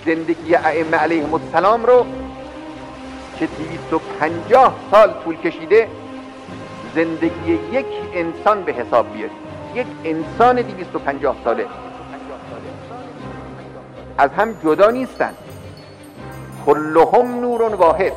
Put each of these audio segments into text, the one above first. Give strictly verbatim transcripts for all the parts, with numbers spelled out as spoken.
زندگی ائمه علیهم السلام رو که دویست و پنجاه سال طول کشیده زندگی یک انسان به حساب بیارید. یک انسان دویست و پنجاه ساله از هم جدا نیستن، کلهم نور واحد.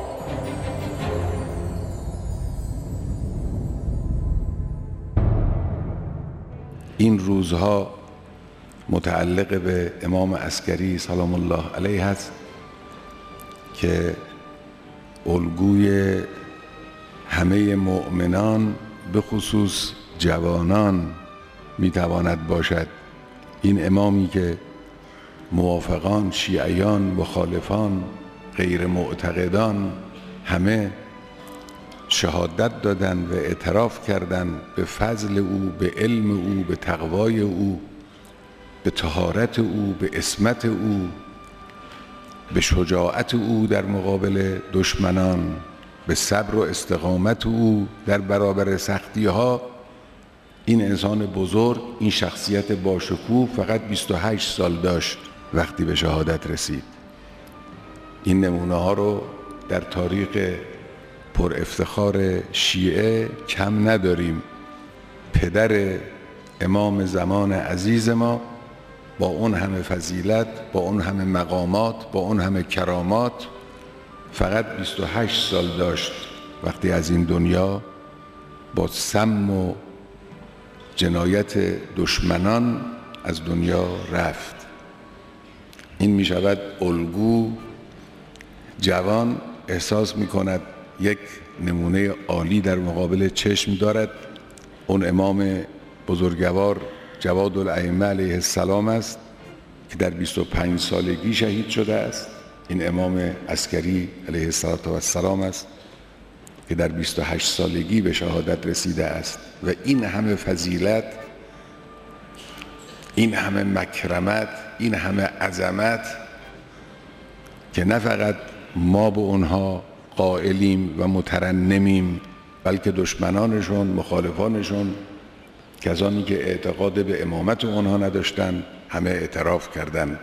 این روزها متعلق به امام عسکری سلام الله علیه است که الگوی همه مؤمنان به خصوص جوانان میتواند باشد. این امامی که موافقان، شیعیان، مخالفان، غیر معتقدان همه شهادت دادن و اعتراف کردند به فضل او، به علم او، به تقوای او، به طهارت او، به عصمت او، به شجاعت او در مقابل دشمنان، به صبر و استقامت او در برابر سختی ها. این انسان بزرگ، این شخصیت باشکوه فقط بیست و هشت سال داشت وقتی به شهادت رسید. این نمونه ها رو در تاریخ پر افتخار شیعه کم نداریم. پدر امام زمان عزیز ما با اون همه فضیلت، با اون همه مقامات، با اون همه کرامات فقط بیست و هشت سال داشت وقتی از این دنیا با سم و جنایت دشمنان از دنیا رفت. این می شود الگو. جوان احساس می کند یک نمونه عالی در مقابل چشم دارد. اون امام بزرگوار جواد الائمه علیه السلام است که در بیست و پنج سالگی شهید شده است. این امام عسکری علیه السلام است که در بیست و هشت سالگی به شهادت رسیده است. و این همه فضیلت، این همه مکرمت، این همه عظمت که نه فقط ما به اونها قائلیم و مترنمیم، بلکه دشمنانشون، مخالفانشون، کسانی که اعتقاد به امامت اونها نداشتن، همه اعتراف کردند.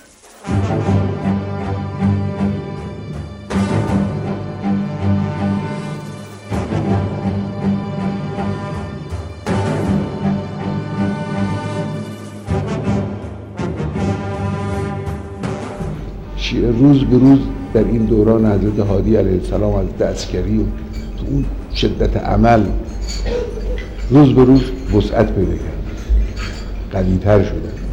شیعه روز به روز در این دوران حضرت هادی علیه السلام، حضرت عسکری و تو اون شدت عمل روز به روز وسعت پیدا کرد، قوی‌تر شده.